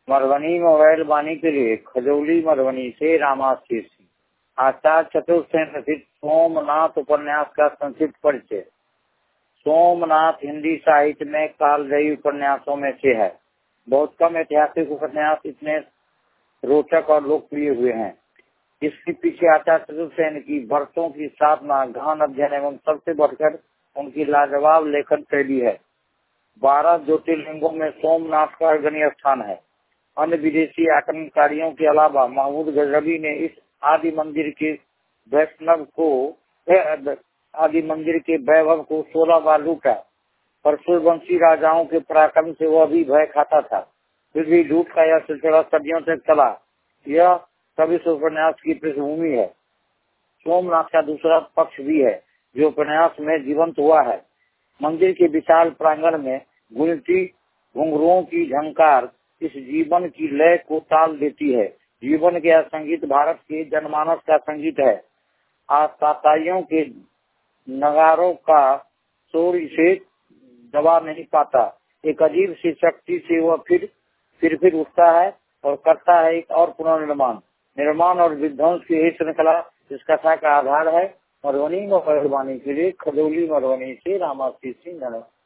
Madhubani mobile वाणी के लिए खजौली मधुबनी से रामाशीष सिंह। आचार्य चतुर्सेन रचित सोमनाथ उपन्यास का संक्षिप्त परिचय। सोमनाथ हिंदी साहित्य में कालजयी उपन्यासों में से है। बहुत कम ऐतिहासिक उपन्यास इतने रोचक और लोकप्रिय हुए हैं। इसके पीछे आचार्य चतुर्सेन की वर्षों की साधना, गहन अध्ययन एवं सबसे बढ़कर उनकी लाजवाब लेखन शैली है। 12 ज्योतिर्लिंगों में सोमनाथ का अग्रणी स्थान है। अन्य विदेशी आक्रमणकारियों के अलावा महमूद गजनवी ने इस आदि मंदिर के वैभव को 16 बार लूटा। पर सूर्यवंशी राजाओं के पराक्रम से वह भी भय खाता था। फिर भी लूट का यह सिलसिला सदियों तक चला। यह सब इस उपन्यास की पृष्ठभूमि है। सोमनाथ का दूसरा पक्ष भी है जो उपन्यास में जीवंत हुआ है। मंदिर के विशाल प्रांगण में गूंजती घुंघरुओं की झंकार इस जीवन की लय को ताल देती है। जीवन के संगीत भारत के जनमानस का संगीत है। आशाताइयों के नगारों का शोर इसे दबा नहीं पाता। एक अजीब सी शक्ति से वह फिर उठता है और करता है एक और पुनर्निर्माण और विध्वंस की यही श्रृंखला इस कथा का आधार है। मधुबनी मोबाइल वाणी के लिए खजौली मधुबनी से रामाशीष सिंह।